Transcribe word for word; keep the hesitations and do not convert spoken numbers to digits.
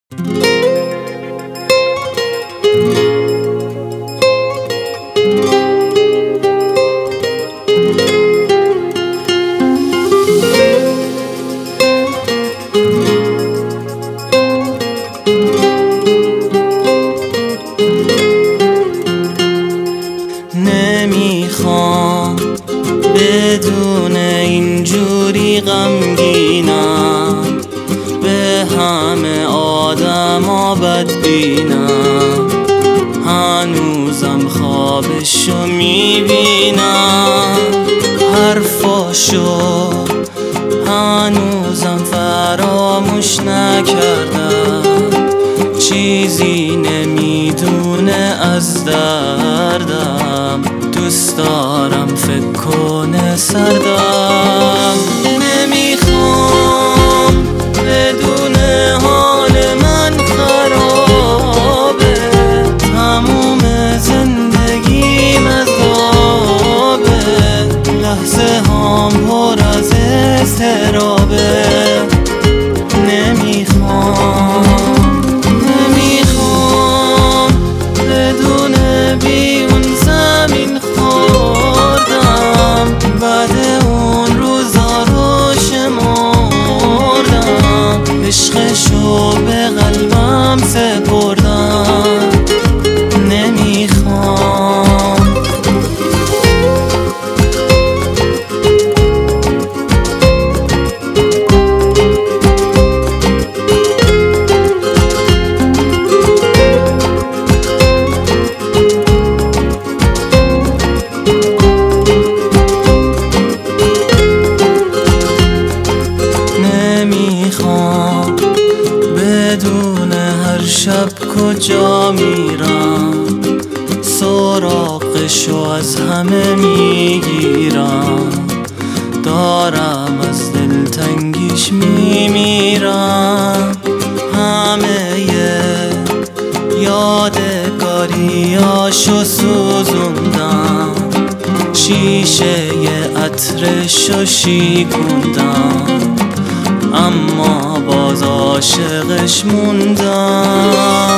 نمیخوام بدون اینجوری غمگینم، به همه آدما بدبینم، هنوزم خوابشو میبینم، حرفاشو هنوزم فراموش نکردم، چیزی نمیدونه از دردم، دوست دارم فکر کنه سردم. نمیخوام بدون حال من خرابه، تموم زندگیم عذابه، لحظه هام پر از اضطرابه. نمیخوام نمیخوام بدون بیون زمین خوردم، بعد اون روزا رو شمردم، عشقشو به قلبم سپردم. نمیخوام نمیخوام بدون هر شب کجا میرم، سراغشو از همه میگیرم، دارم از دلتنگیش میمیرم، همه یادگاریاشو سوزوندم، شیشه عطرشو شیکوندم، اما باز عاشقش موندم.